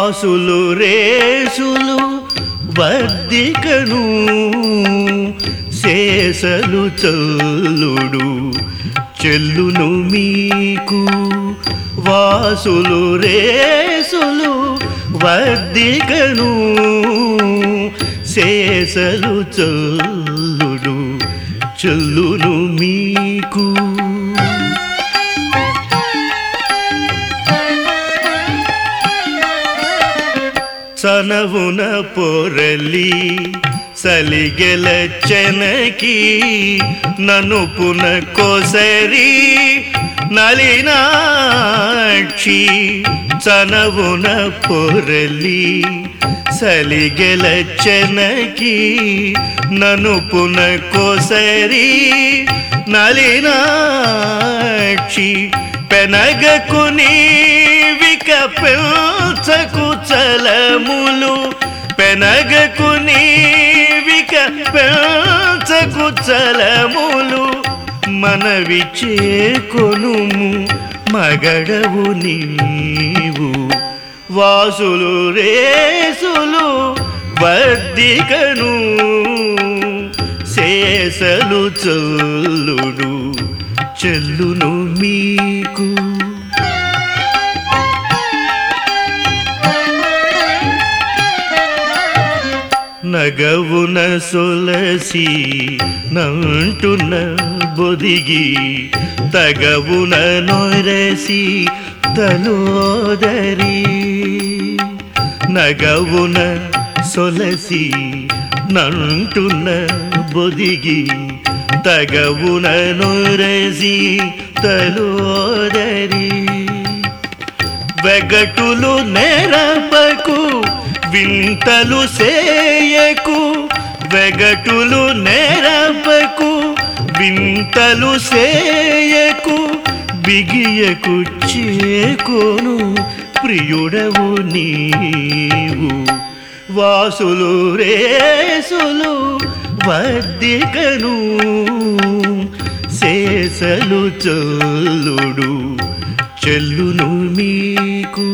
వాసులు రేసులు వర్ధికను శేషలు చల్లుడు చెల్లును మీకు. వాసులు రేసులు వర్ధికను శేషలు చల్లుడు చెల్లును మీకు. సనవున పొరలి సలిగెల చెనకి ననుపున కొసరి నలినాక్షి. సనవున పొరలి సలిగెల చెనకి ననుపున కొసరి నలినాక్షి. పెనగకు నీవిక పెంచకు చలములు, పెనగకు నీవిక పెంచకు చలములు. మనవి చేకొనుము మగడవు నీవు. వాసులు రేసులు వర్ధికను శేషలు చల్లుడు చెల్లును మీకు. నగవున సొలసి నంటున బొదిగి తగవున నొరసి తలోదరి. నగవున సొలసి నంటున బొదిగి తగవున నొరసి తలోదరి. వెగటులు నెరపకు వింతలు సేయకు, వెగటులు నెరపకు వింతలు సేయకు. బిగియకు చేకొను ప్రియుడవు నీవు. వాసులు రేసులు వర్ధికను శేషలు చల్లుడు చెల్లును మీకు.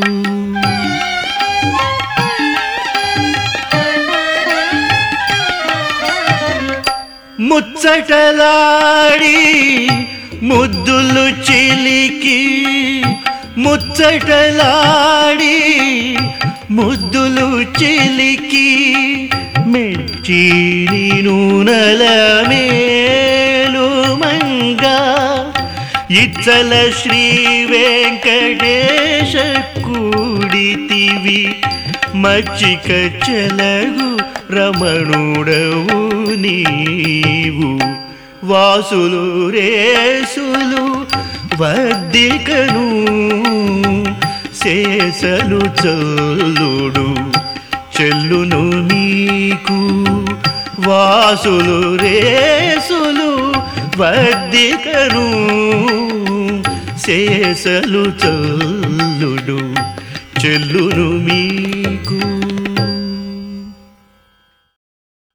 ముచ్చటలాడి ముద్దులు చిలికి, ముచ్చటలాడి ముద్దులు చిలికి. మెచ్చి నూనెల మేలు మంగా ఇచ్చల శ్రీ వెంకటేశ కూడితివి. మచ్చిక చెలగు రమణుడవు నీవు. వాసులు రేసులు వర్ధికను శేషలు చల్లుడు చెల్లును మీకు. వాసులు రేసులు వర్ధికను శేషలు చల్లుడు చెల్లును మీకు.